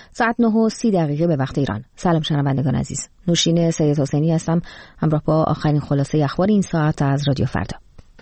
ساعت 9:30 به وقت ایران. سلام شنوندگان عزیز. نوشین سید حسینی هستم همراه با آخرین خلاصه اخبار این ساعت از رادیو فردا.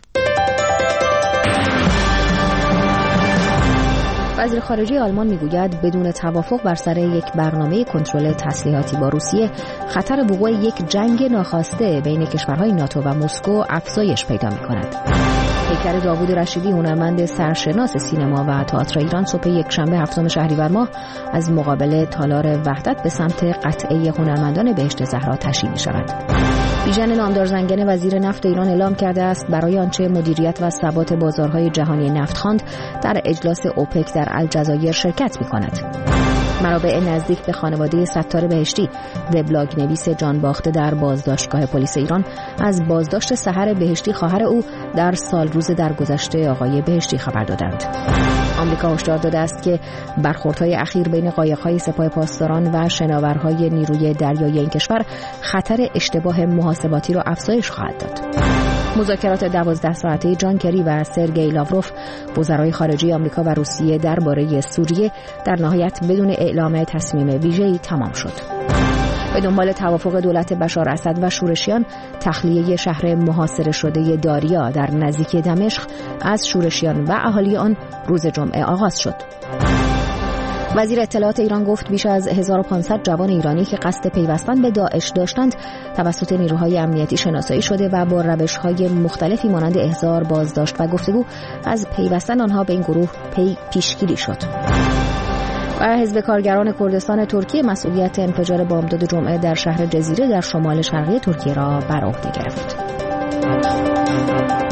وزیر خارجه آلمان میگوید بدون توافق بر سر یک برنامه کنترل تسلیحاتی با روسیه خطر وقوع یک جنگ ناخواسته بین کشورهای ناتو و مسکو افزایش پیدا می‌کند. پیکر داوود رشیدی هنرمند سرشناس سینما و تئاتر ایران صبح یکشنبه 7 شهریور ماه از مقابل تالار وحدت به سمت قطعه هنرمندان بهشت زهرا تشییع می‌شود. بیژن نامدار زنگنه وزیر نفت ایران اعلام کرده است برای آنچه مدیریت و ثبات بازارهای جهانی نفت خواند در اجلاس اوپک در الجزایر شرکت می‌کند. منابع نزدیک به خانواده ستار بهشتی وبلاگ نویس جان باخته در بازداشتگاه پلیس ایران از بازداشت سحر بهشتی خواهر او در سالروز درگذشته آقای بهشتی خبر دادند. آمریکا هشدار داده است که برخوردهای اخیر بین قایق‌های سپاه پاسداران و شناورهای نیروی دریایی این کشور خطر اشتباه محاسباتی را افزایش خواهد داد. مذاکرات 12 ساعته جان کری و سرگئی لاوروف وزرای خارجه آمریکا و روسیه درباره سوریه در نهایت بدون اعلام تصمیم ویژه‌ای تمام شد. به دنبال توافق دولت بشار اسد و شورشیان، تخلیه شهر محاصره شده داریا در نزدیکی دمشق از شورشیان و اهالی آن روز جمعه آغاز شد. وزیر اطلاعات ایران گفت بیش از 1500 جوان ایرانی که قصد پیوستن به داعش داشتند توسط نیروهای امنیتی شناسایی شده و با روش‌های مختلفی مانند احضار، بازداشت و گفتگو از پیوستن آنها به این گروه پیشگیری شد. و حزب کارگران کردستان ترکیه مسئولیت انفجار بامداد جمعه در شهر جزیره در شمال شرقی ترکیه را بر عهده گرفت.